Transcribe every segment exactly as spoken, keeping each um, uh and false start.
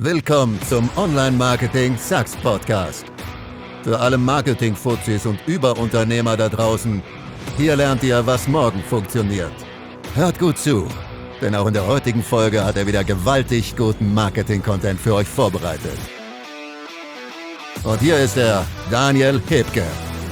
Willkommen zum Online-Marketing-Sucks-Podcast. Für alle Marketing-Fuzis und Überunternehmer da draußen, hier lernt ihr, was morgen funktioniert. Hört gut zu, denn auch in der heutigen Folge hat er wieder gewaltig guten Marketing-Content für euch vorbereitet. Und hier ist er, Daniel Hipke.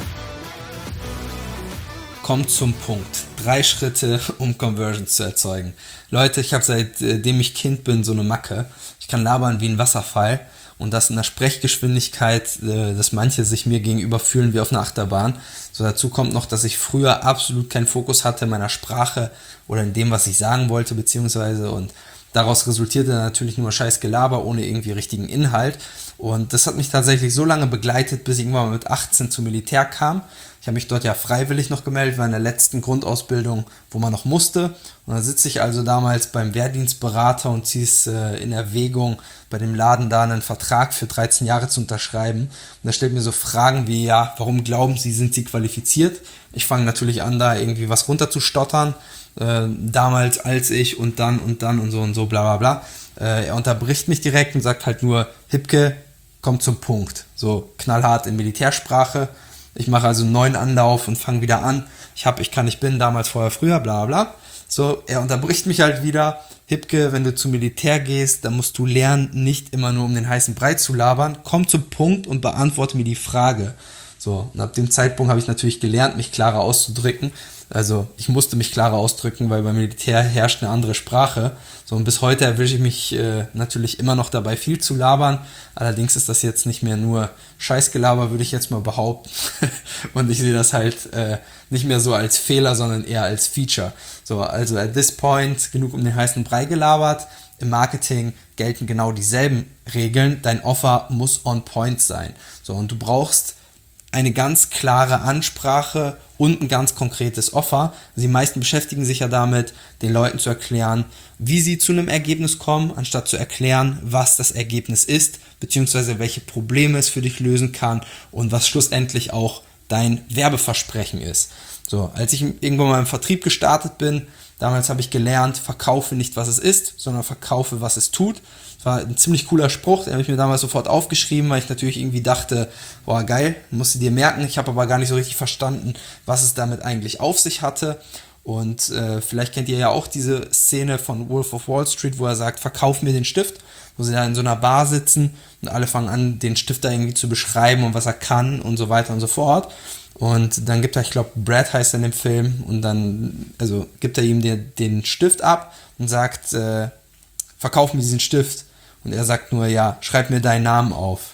Kommt zum Punkt. Drei Schritte, um Conversions zu erzeugen. Leute, ich habe seitdem ich Kind bin so eine Macke. Ich kann labern wie ein Wasserfall und das in einer Sprechgeschwindigkeit, dass manche sich mir gegenüber fühlen wie auf einer Achterbahn. So, dazu kommt noch, dass ich früher absolut keinen Fokus hatte in meiner Sprache oder in dem, was ich sagen wollte, beziehungsweise und daraus resultierte natürlich nur scheiß Gelaber ohne irgendwie richtigen Inhalt. Und das hat mich tatsächlich so lange begleitet, bis ich irgendwann mal mit achtzehn zum Militär kam. Ich habe mich dort ja freiwillig noch gemeldet, war in der letzten Grundausbildung, wo man noch musste. Und da sitze ich also damals beim Wehrdienstberater und ziehe es äh, in Erwägung, bei dem Laden da einen Vertrag für dreizehn Jahre zu unterschreiben. Und da stellt mir so Fragen wie, ja, warum glauben Sie, sind Sie qualifiziert? Ich fange natürlich an, da irgendwie was runterzustottern. Äh, damals, als ich und dann und dann und so und so, bla bla bla. Äh, er unterbricht mich direkt und sagt halt nur, Hipke, kommt zum Punkt. So knallhart in Militärsprache. Ich mache also einen neuen Anlauf und fange wieder an. Ich habe, ich kann, ich bin, damals, vorher, früher, bla bla. So, er unterbricht mich halt wieder. Hipke, wenn du zum Militär gehst, dann musst du lernen, nicht immer nur um den heißen Brei zu labern. Komm zum Punkt und beantworte mir die Frage. So, und ab dem Zeitpunkt habe ich natürlich gelernt, mich klarer auszudrücken. Also ich musste mich klarer ausdrücken, weil beim Militär herrscht eine andere Sprache. So, und bis heute erwische ich mich äh, natürlich immer noch dabei, viel zu labern. Allerdings ist das jetzt nicht mehr nur Scheißgelaber, würde ich jetzt mal behaupten. Und ich sehe das halt äh, nicht mehr so als Fehler, sondern eher als Feature. So, also at this point genug um den heißen Brei gelabert. Im Marketing gelten genau dieselben Regeln. Dein Offer muss on point sein. So, und du brauchst eine ganz klare Ansprache und ein ganz konkretes Offer. Die meisten beschäftigen sich ja damit, den Leuten zu erklären, wie sie zu einem Ergebnis kommen, anstatt zu erklären, was das Ergebnis ist, beziehungsweise welche Probleme es für dich lösen kann und was schlussendlich auch dein Werbeversprechen ist. So, als ich irgendwann mal im Vertrieb gestartet bin, damals habe ich gelernt, verkaufe nicht, was es ist, sondern verkaufe, was es tut. Das war ein ziemlich cooler Spruch, den habe ich mir damals sofort aufgeschrieben, weil ich natürlich irgendwie dachte, boah geil, musst du dir merken. Ich habe aber gar nicht so richtig verstanden, was es damit eigentlich auf sich hatte. Und äh, vielleicht kennt ihr ja auch diese Szene von Wolf of Wall Street, wo er sagt, verkauf mir den Stift, wo sie da in so einer Bar sitzen und alle fangen an, den Stift da irgendwie zu beschreiben und was er kann und so weiter und so fort. Und dann gibt er, ich glaube, Brad heißt er in dem Film, und dann, also gibt er ihm den, den Stift ab und sagt, äh, verkauf mir diesen Stift. Und er sagt nur, ja, schreib mir deinen Namen auf.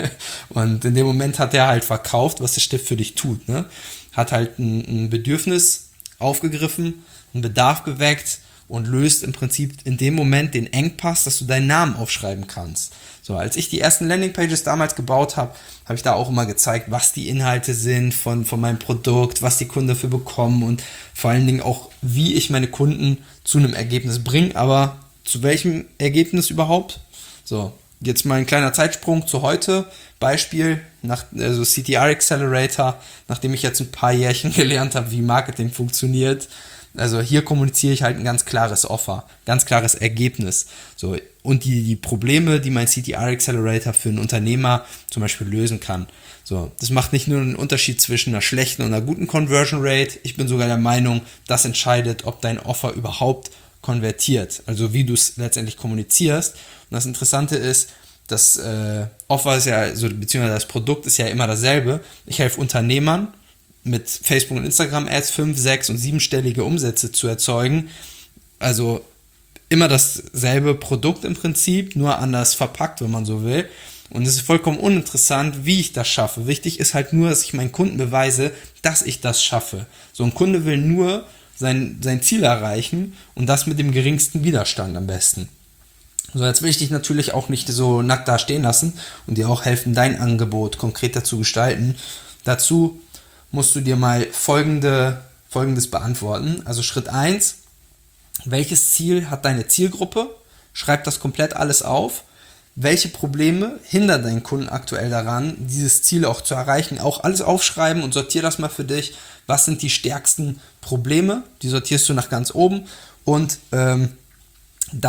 Und in dem Moment hat er halt verkauft, was der Stift für dich tut, ne? Hat halt ein, ein Bedürfnis aufgegriffen, einen Bedarf geweckt und löst im Prinzip in dem Moment den Engpass, dass du deinen Namen aufschreiben kannst. So, als ich die ersten Landingpages damals gebaut habe, habe ich da auch immer gezeigt, was die Inhalte sind von, von meinem Produkt, was die Kunden dafür bekommen und vor allen Dingen auch, wie ich meine Kunden zu einem Ergebnis bringe, aber zu welchem Ergebnis überhaupt? So, jetzt mal ein kleiner Zeitsprung zu heute. Beispiel, nach, also C T R Accelerator, nachdem ich jetzt ein paar Jährchen gelernt habe, wie Marketing funktioniert. Also hier kommuniziere ich halt ein ganz klares Offer, ganz klares Ergebnis. So, und die, die Probleme, die mein C T R Accelerator für einen Unternehmer zum Beispiel lösen kann. So, das macht nicht nur einen Unterschied zwischen einer schlechten und einer guten Conversion Rate. Ich bin sogar der Meinung, das entscheidet, ob dein Offer überhaupt konvertiert. Also wie du es letztendlich kommunizierst. Und das Interessante ist, das äh, Offer ist ja, also, beziehungsweise das Produkt ist ja immer dasselbe. Ich helfe Unternehmern, mit Facebook und Instagram Ads fünf, sechs und siebenstellige Umsätze zu erzeugen. Also immer dasselbe Produkt im Prinzip, nur anders verpackt, wenn man so will. Und es ist vollkommen uninteressant, wie ich das schaffe. Wichtig ist halt nur, dass ich meinen Kunden beweise, dass ich das schaffe. So ein Kunde will nur sein, sein Ziel erreichen und das mit dem geringsten Widerstand am besten. So, jetzt will ich dich natürlich auch nicht so nackt da stehen lassen und dir auch helfen, dein Angebot konkreter zu gestalten. Dazu musst du dir mal folgende, folgendes beantworten. Also Schritt eins, welches Ziel hat deine Zielgruppe? Schreib das komplett alles auf. Welche Probleme hindern deinen Kunden aktuell daran, dieses Ziel auch zu erreichen? Auch alles aufschreiben und sortier das mal für dich. Was sind die stärksten Probleme? Die sortierst du nach ganz oben und ähm, dann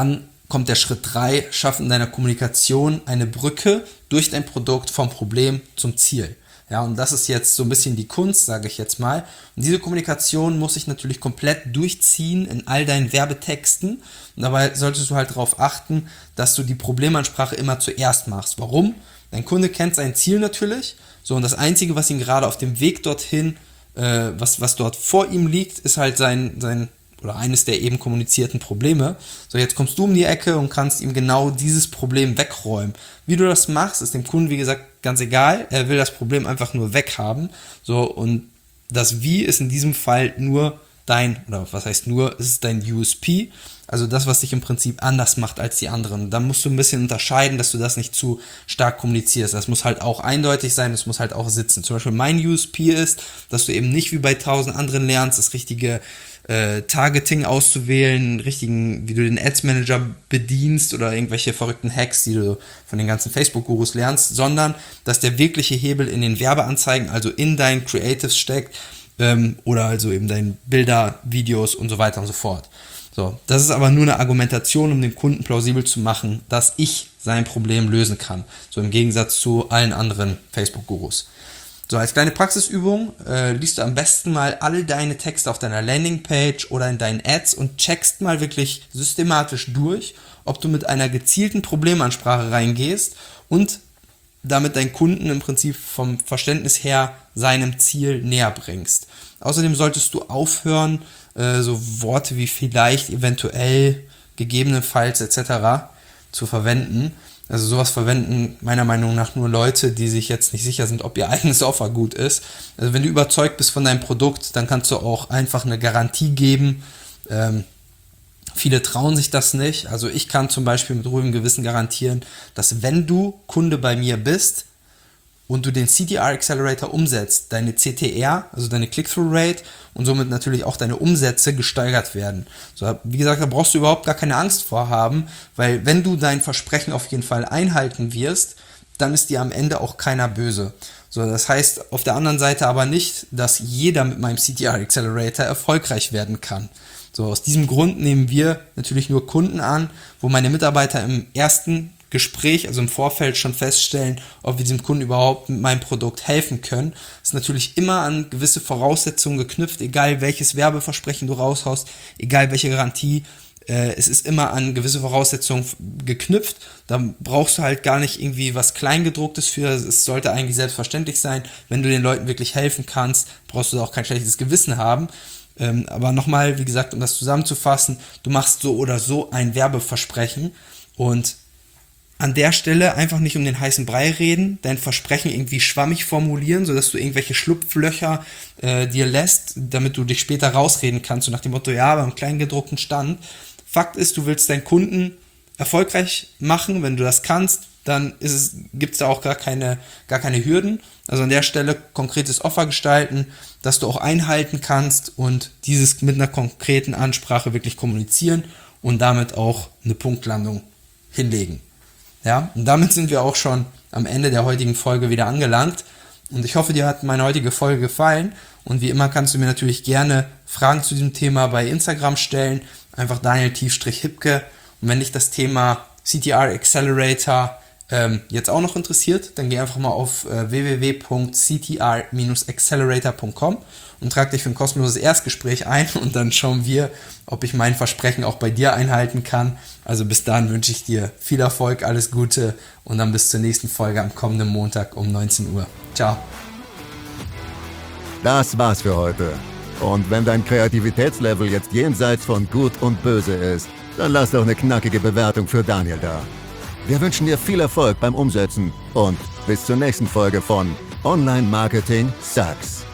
kommt der Schritt drei, schaff in deiner Kommunikation eine Brücke durch dein Produkt vom Problem zum Ziel. Ja, und das ist jetzt so ein bisschen die Kunst, sage ich jetzt mal. Und diese Kommunikation muss sich natürlich komplett durchziehen in all deinen Werbetexten. Und dabei solltest du halt darauf achten, dass du die Problemansprache immer zuerst machst. Warum? Dein Kunde kennt sein Ziel natürlich. So, und das Einzige, was ihn gerade auf dem Weg dorthin, äh, was, was dort vor ihm liegt, ist halt sein, sein oder eines der eben kommunizierten Probleme. So, jetzt kommst du um die Ecke und kannst ihm genau dieses Problem wegräumen. Wie du das machst, ist dem Kunden, wie gesagt, ganz egal. Er will das Problem einfach nur weghaben. So, und das Wie ist in diesem Fall nur dein, oder was heißt nur, es ist dein U S P, also das, was dich im Prinzip anders macht als die anderen. Da musst du ein bisschen unterscheiden, dass du das nicht zu stark kommunizierst. Das muss halt auch eindeutig sein, das muss halt auch sitzen. Zum Beispiel mein U S P ist, dass du eben nicht wie bei tausend anderen lernst, das richtige äh, Targeting auszuwählen, richtigen, wie du den Ads Manager bedienst oder irgendwelche verrückten Hacks, die du von den ganzen Facebook-Gurus lernst, sondern dass der wirkliche Hebel in den Werbeanzeigen, also in deinen Creatives steckt, ähm, oder also eben deinen Bilder, Videos und so weiter und so fort. So, das ist aber nur eine Argumentation, um dem Kunden plausibel zu machen, dass ich sein Problem lösen kann. So im Gegensatz zu allen anderen Facebook-Gurus. So, als kleine Praxisübung äh, liest du am besten mal alle deine Texte auf deiner Landingpage oder in deinen Ads und checkst mal wirklich systematisch durch, ob du mit einer gezielten Problemansprache reingehst und damit deinen Kunden im Prinzip vom Verständnis her seinem Ziel näher bringst. Außerdem solltest du aufhören, äh, so Worte wie vielleicht, eventuell, gegebenenfalls et cetera zu verwenden. Also sowas verwenden meiner Meinung nach nur Leute, die sich jetzt nicht sicher sind, ob ihr eigenes Offer gut ist. Also wenn du überzeugt bist von deinem Produkt, dann kannst du auch einfach eine Garantie geben. Ähm, viele trauen sich das nicht. Also ich kann zum Beispiel mit ruhigem Gewissen garantieren, dass wenn du Kunde bei mir bist und du den C T R Accelerator umsetzt, deine C T R, also deine Click-Through-Rate und somit natürlich auch deine Umsätze gesteigert werden. So, wie gesagt, da brauchst du überhaupt gar keine Angst vor haben, weil wenn du dein Versprechen auf jeden Fall einhalten wirst, dann ist dir am Ende auch keiner böse. So, das heißt auf der anderen Seite aber nicht, dass jeder mit meinem C T R Accelerator erfolgreich werden kann. So, aus diesem Grund nehmen wir natürlich nur Kunden an, wo meine Mitarbeiter im ersten Gespräch, also im Vorfeld schon feststellen, ob wir diesem Kunden überhaupt mit meinem Produkt helfen können. Das ist natürlich immer an gewisse Voraussetzungen geknüpft, egal welches Werbeversprechen du raushaust, egal welche Garantie, äh, es ist immer an gewisse Voraussetzungen geknüpft. Da brauchst du halt gar nicht irgendwie was Kleingedrucktes für, es sollte eigentlich selbstverständlich sein. Wenn du den Leuten wirklich helfen kannst, brauchst du da auch kein schlechtes Gewissen haben. Ähm, aber nochmal, wie gesagt, um das zusammenzufassen, du machst so oder so ein Werbeversprechen und an der Stelle einfach nicht um den heißen Brei reden, dein Versprechen irgendwie schwammig formulieren, sodass du irgendwelche Schlupflöcher äh, dir lässt, damit du dich später rausreden kannst, so nach dem Motto, ja, beim kleingedruckten Stand. Fakt ist, du willst deinen Kunden erfolgreich machen, wenn du das kannst, dann ist es, gibt es da auch gar keine, gar keine Hürden. Also an der Stelle konkretes Offer gestalten, dass du auch einhalten kannst und dieses mit einer konkreten Ansprache wirklich kommunizieren und damit auch eine Punktlandung hinlegen. Ja, und damit sind wir auch schon am Ende der heutigen Folge wieder angelangt. Und ich hoffe, dir hat meine heutige Folge gefallen. Und wie immer kannst du mir natürlich gerne Fragen zu diesem Thema bei Instagram stellen. Einfach Daniel-Hipke. Und wenn dich das Thema C T R Accelerator ähm, jetzt auch noch interessiert, dann geh einfach mal auf äh, w w w punkt c t r dash accelerator punkt com und trag dich für ein kostenloses Erstgespräch ein und dann schauen wir, ob ich mein Versprechen auch bei dir einhalten kann. Also bis dahin wünsche ich dir viel Erfolg, alles Gute und dann bis zur nächsten Folge am kommenden Montag um neunzehn Uhr. Ciao. Das war's für heute. Und wenn dein Kreativitätslevel jetzt jenseits von Gut und Böse ist, dann lass doch eine knackige Bewertung für Daniel da. Wir wünschen dir viel Erfolg beim Umsetzen und bis zur nächsten Folge von Online Marketing Sucks.